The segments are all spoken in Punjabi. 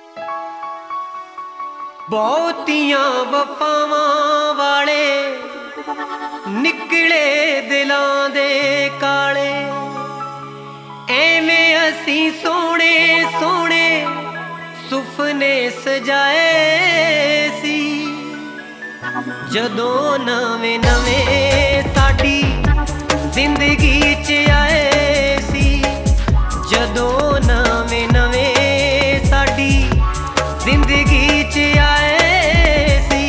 ਬਹੁਤੀਆਂ ਵਫਾਵਾਂ ਵਾਲੇ ਨਿਕਲੇ ਦਿਲਾਂ ਦੇ ਕਾਲੇ। ਐਵੇਂ ਅਸੀਂ ਸੋਹਣੇ ਸੋਹਣੇ ਸੁਪਨੇ ਸਜਾਏ ਸੀ, ਜਦੋਂ ਨਵੇਂ ਨਵੇਂ ਸਾਡੀ ਜ਼ਿੰਦਗੀ 'ਚ ਆਏ ਸੀ। ਜਦੋਂ ਨਵੇਂ ਨਵੇਂ ਸਾਡੀ ਜ਼ਿੰਦਗੀ 'ਚ ਆਏ ਸੀ।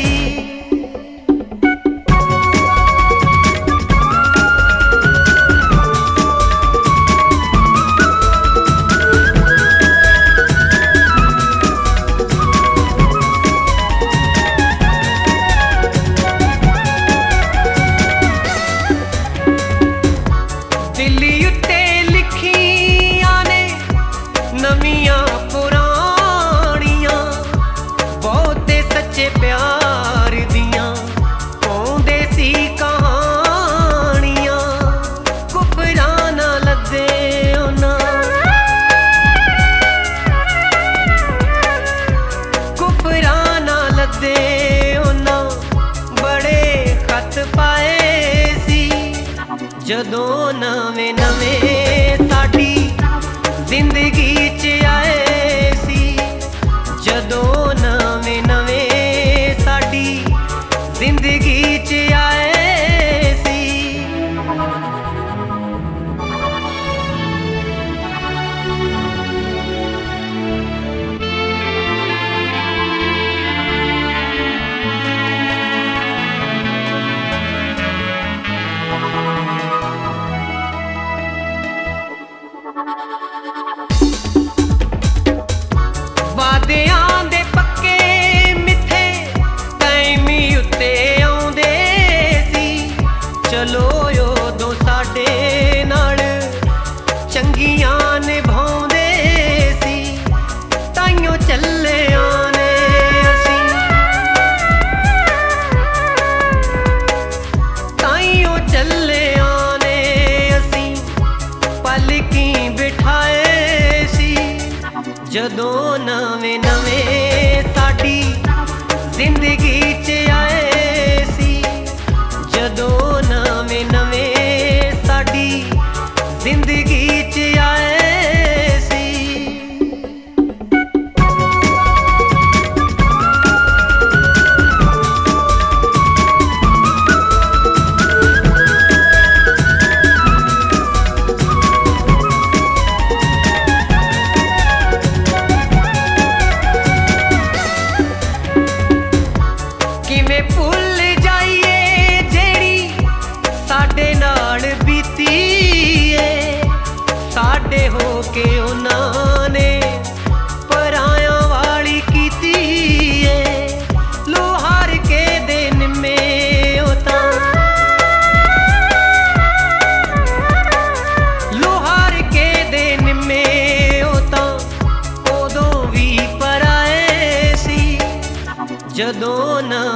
ਦਿੱਲੀ ਉੱਤੇ ਲਿਖੀਆਂ ਨੇ ਨਵੀਆਂ ਪੁਰਾਣੀਆਂ, ਬਹੁਤੇ ਸੱਚੇ ਪਿਆਰ ਦੀਆਂ ਪਾਉਂਦੇ ਸੀ ਕਹਾਣੀਆਂ। ਕੁਫਰਾਂ ਨਾ ਲੱਦੇ ਉਹਨਾਂ, ਕੁਫਰਾਂ ਨਾ ਲੱਦੇ ਉਹਨਾਂ, ਬੜੇ ਖਤ ਪਾਏ ਸੀ। ਜਦੋਂ ਨਵੇਂ ਨਵੇਂ ਸਾਡੀ ਜ਼ਿੰਦਗੀ 'ਚ ਆਏ ਸੀ, ਜਦੋਂ ਨਵੇਂ ਨਵੇਂ ਸਾਡੀ ਜ਼ਿੰਦਗੀ 'ਚ ਆਏ ਸੀ। ਵਾਦਿਆਂ ਦੇ ਪੱਕੇ ਮਿੱਥੇ ਟਾਈਮ ਉੱਤੇ ਆਉਂਦੇ ਸੀ, ਚਲੋ ਉਦੋਂ ਸਾਡੇ ਨਾਲ ਚੰਗੀਆਂ ਨਿਭਾਉਂਦੇ ਸੀ। ਤਾਈਓ ਚੱਲਿਆਂ ਨੇ ਅਸੀਂ, ਤਾਈਓ ਚੱਲਿਆਂ ਨੇ ਅਸੀਂ ਪਲਕੀ ਬਿਠਾਏ ਸੀ। ਜਦੋਂ ਨਵੇਂ ਨਵੇਂ ਸਾਡੀ ਜ਼ਿੰਦਗੀ 'ਚ ਆਏ ਸੀ, ਜਦੋਂ ਨਵੇਂ ਨਵੇਂ ਸਾਡੀ ਜ਼ਿੰਦਗੀ 'ਚ ਆਏ ਸੀ। ਕਿਵੇਂ ਭੁੱਲ ਜਾਈਏ ਜਿਹੜੀ ਸਾਡੇ ਨਾਲ ਬੀਤੀ ਏ, ਸਾਡੇ ਹੋ ਕੇ ਉਹਨਾਂ ਨੇ ਪਰਾਇਆਂ ਵਾਲੀ ਕੀਤੀ ਏ। ਲੋਹਾਰ ਕੇ ਦੇ ਨਿੰਮੇ ਉਹ ਤਾਂ, ਲੋਹਾਰ ਕੇ ਦੇ ਨਿੰਮੇ ਉਹ ਤਾਂ ਉਦੋਂ ਵੀ ਪਰਾਏ ਸੀ। ਜਦੋਂ ਨਾ